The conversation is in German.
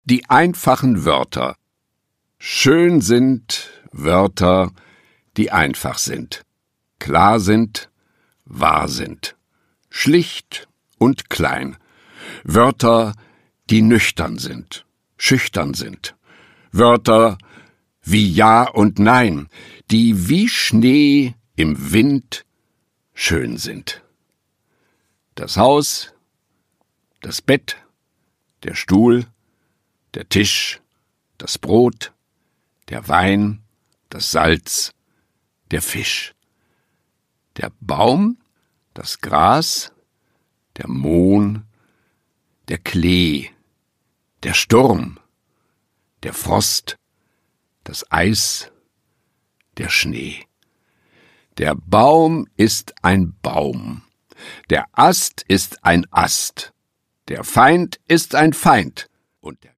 Die einfachen Wörter. Schön sind Wörter, die einfach sind, klar sind, wahr sind, schlicht und klein. Wörter, die nüchtern sind, schüchtern sind. Wörter wie Ja und Nein, die wie Schnee im Wind schön sind. Das Haus, das Bett, der Stuhl, der Tisch, das Brot, der Wein, das Salz, der Fisch, der Baum, das Gras, der Mohn, der Klee, der Sturm, der Frost, das Eis, der Schnee. Der Baum ist ein Baum, der Ast ist ein Ast, der Feind ist ein Feind und der